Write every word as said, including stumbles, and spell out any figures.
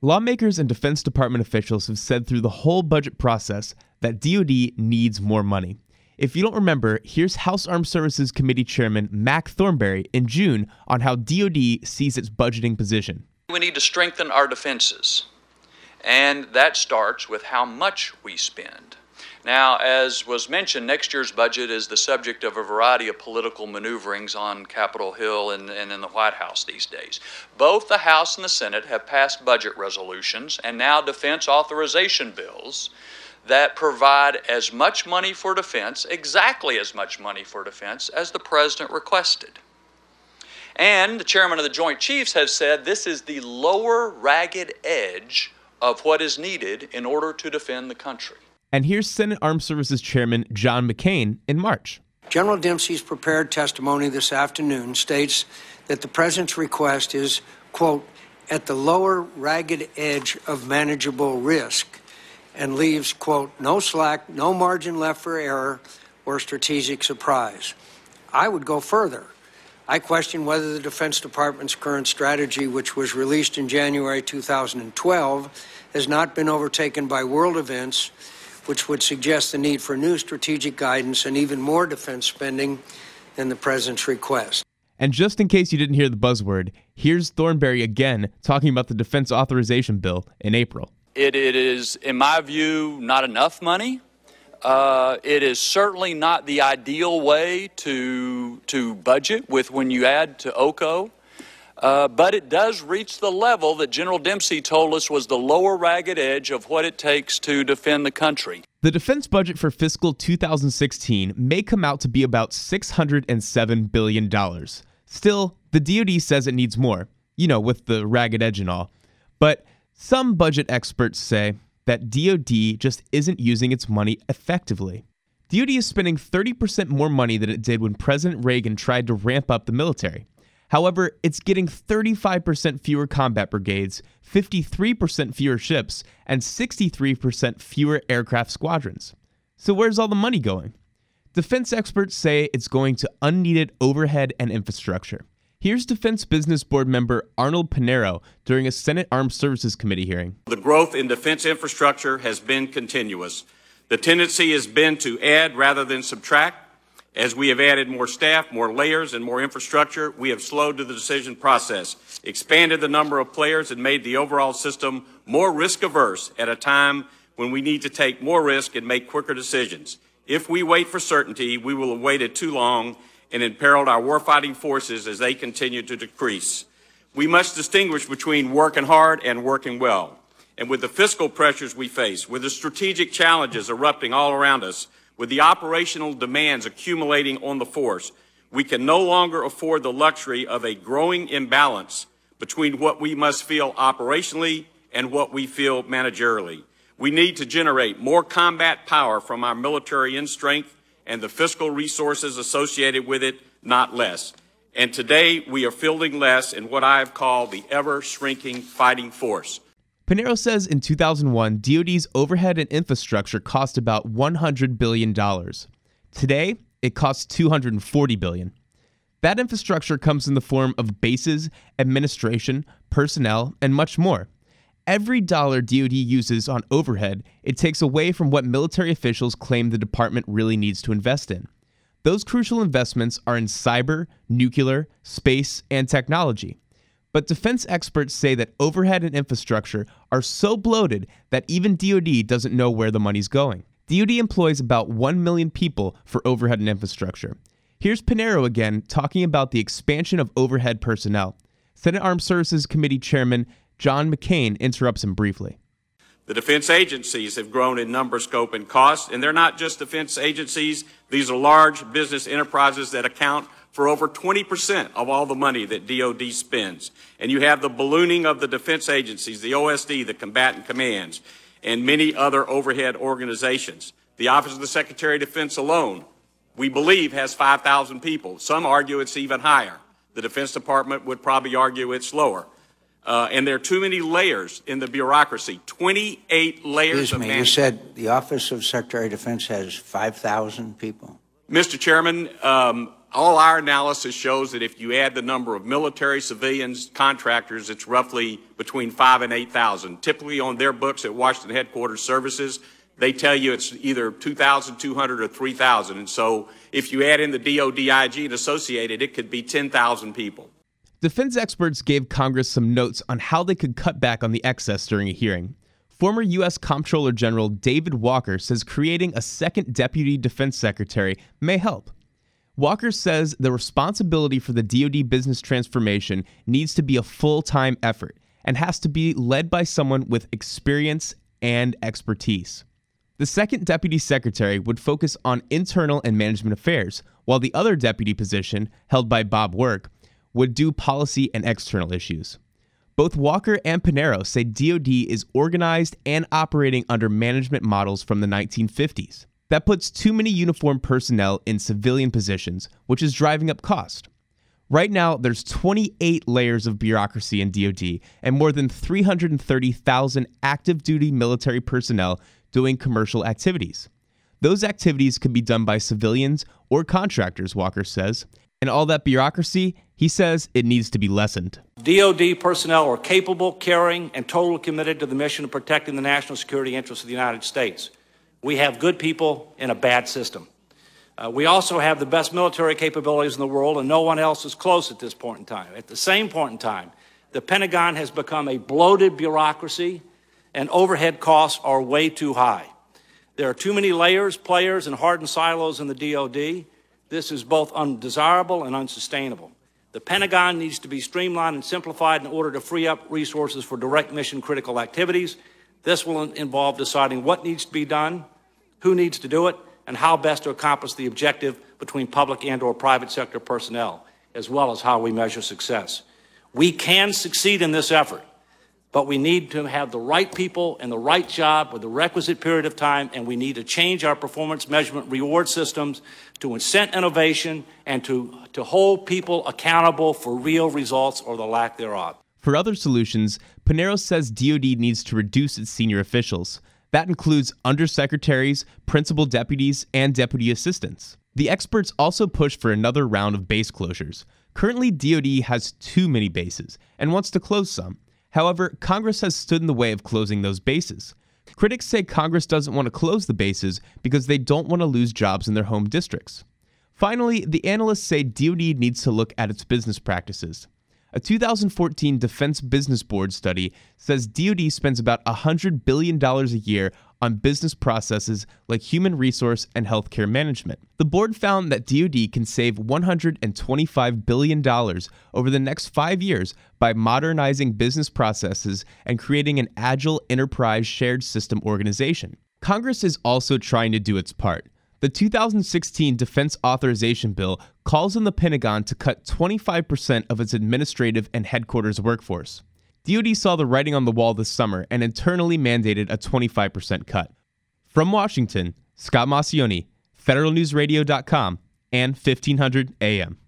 Lawmakers and Defense Department officials have said through the whole budget process that D O D needs more money. If you don't remember, here's House Armed Services Committee Chairman Mac Thornberry in June on how D O D sees its budgeting position. We need to strengthen our defenses, and that starts with how much we spend. Now, as was mentioned, next year's budget is the subject of a variety of political maneuverings on Capitol Hill and, and in the White House these days. Both the House and the Senate have passed budget resolutions and now defense authorization bills that provide as much money for defense, exactly as much money for defense, as the President requested. And the Chairman of the Joint Chiefs has said this is the lower ragged edge of what is needed in order to defend the country. And here's Senate Armed Services Chairman John McCain in March. General Dempsey's prepared testimony this afternoon states that the President's request is, quote, at the lower ragged edge of manageable risk, and leaves, quote, no slack, no margin left for error or strategic surprise. I would go further. I question whether the Defense Department's current strategy, which was released in January two thousand twelve, has not been overtaken by world events, which would suggest the need for new strategic guidance and even more defense spending than the President's request. And just in case you didn't hear the buzzword, here's Thornberry again talking about the defense authorization bill in April. It, it is, in my view, not enough money. Uh, it is certainly not the ideal way to, to budget with when you add to O C O. Uh, but it does reach the level that General Dempsey told us was the lower ragged edge of what it takes to defend the country. The defense budget for fiscal two thousand sixteen may come out to be about six hundred seven billion dollars. Still, the D O D says it needs more, you know, with the ragged edge and all. But some budget experts say that D O D just isn't using its money effectively. D O D is spending thirty percent more money than it did when President Reagan tried to ramp up the military. However, it's getting thirty-five percent fewer combat brigades, fifty-three percent fewer ships, and sixty-three percent fewer aircraft squadrons. So where's all the money going? Defense experts say it's going to unneeded overhead and infrastructure. Here's Defense Business Board member Arnold Pinero during a Senate Armed Services Committee hearing. The growth in defense infrastructure has been continuous. The tendency has been to add rather than subtract. As we have added more staff, more layers, and more infrastructure, we have slowed to the decision process, expanded the number of players, and made the overall system more risk-averse at a time when we need to take more risk and make quicker decisions. If we wait for certainty, we will have waited too long and imperiled our warfighting forces as they continue to decrease. We must distinguish between working hard and working well. And with the fiscal pressures we face, with the strategic challenges erupting all around us, with the operational demands accumulating on the force, we can no longer afford the luxury of a growing imbalance between what we must feel operationally and what we feel managerially. We need to generate more combat power from our military in strength and the fiscal resources associated with it, not less. And today we are fielding less in what I have called the ever-shrinking fighting force. Pinero says in two thousand one, D O D's overhead and infrastructure cost about one hundred billion dollars. Today, it costs two hundred forty billion dollars. That infrastructure comes in the form of bases, administration, personnel, and much more. Every dollar D O D uses on overhead, it takes away from what military officials claim the department really needs to invest in. Those crucial investments are in cyber, nuclear, space, and technology. But defense experts say that overhead and infrastructure are so bloated that even D O D doesn't know where the money's going. D O D employs about one million people for overhead and infrastructure. Here's Pinero again talking about the expansion of overhead personnel. Senate Armed Services Committee Chairman John McCain interrupts him briefly. The defense agencies have grown in number, scope, and cost, and they're not just defense agencies. These are large business enterprises that account for over twenty percent of all the money that D O D spends. And you have the ballooning of the defense agencies, the O S D, the combatant commands, and many other overhead organizations. The Office of the Secretary of Defense alone, we believe, has five thousand people. Some argue it's even higher. The Defense Department would probably argue it's lower. Uh, and there are too many layers in the bureaucracy, twenty-eight layers Excuse of me, management. you said the Office of Secretary of Defense has five thousand people? Mister Chairman, um, All our analysis shows that if you add the number of military, civilians, contractors, it's roughly between five and eight thousand. Typically on their books at Washington Headquarters Services, they tell you it's either two thousand two hundred or three thousand. And so if you add in the D O D I G and Associated, it could be ten thousand people. Defense experts gave Congress some notes on how they could cut back on the excess during a hearing. Former U S Comptroller General David Walker says creating a second Deputy Defense Secretary may help. Walker says the responsibility for the D O D business transformation needs to be a full-time effort and has to be led by someone with experience and expertise. The second Deputy Secretary would focus on internal and management affairs, while the other deputy position, held by Bob Work, would do policy and external issues. Both Walker and Pinheiro say D O D is organized and operating under management models from the nineteen fifties. That puts too many uniformed personnel in civilian positions, which is driving up cost. Right now, there's twenty-eight layers of bureaucracy in D O D and more than three hundred thirty thousand active duty military personnel doing commercial activities. Those activities can be done by civilians or contractors, Walker says. And all that bureaucracy, he says it needs to be lessened. D O D personnel are capable, caring, and totally committed to the mission of protecting the national security interests of the United States. We have good people in a bad system. Uh, we also have the best military capabilities in the world, and no one else is close at this point in time. At the same point in time, the Pentagon has become a bloated bureaucracy, and overhead costs are way too high. There are too many layers, players, and hardened silos in the D O D. This is both undesirable and unsustainable. The Pentagon needs to be streamlined and simplified in order to free up resources for direct mission-critical activities. This will involve deciding what needs to be done, who needs to do it, and how best to accomplish the objective between public and or private sector personnel, as well as how we measure success. We can succeed in this effort, but we need to have the right people in the right job with the requisite period of time, and we need to change our performance measurement reward systems to incent innovation and to, to hold people accountable for real results or the lack thereof. For other solutions, Pinheiro says D O D needs to reduce its senior officials. That includes undersecretaries, principal deputies, and deputy assistants. The experts also push for another round of base closures. Currently, D O D has too many bases and wants to close some. However, Congress has stood in the way of closing those bases. Critics say Congress doesn't want to close the bases because they don't want to lose jobs in their home districts. Finally, the analysts say D O D needs to look at its business practices. A two thousand fourteen Defense Business Board study says D O D spends about one hundred billion dollars a year on business processes like human resource and healthcare management. The board found that D O D can save one hundred twenty-five billion dollars over the next five years by modernizing business processes and creating an agile enterprise shared system organization. Congress is also trying to do its part. The two thousand sixteen Defense Authorization Bill calls on the Pentagon to cut twenty-five percent of its administrative and headquarters workforce. D O D saw the writing on the wall this summer and internally mandated a twenty-five percent cut. From Washington, Scott Maucione, Federal News Radio dot com, and fifteen hundred A M.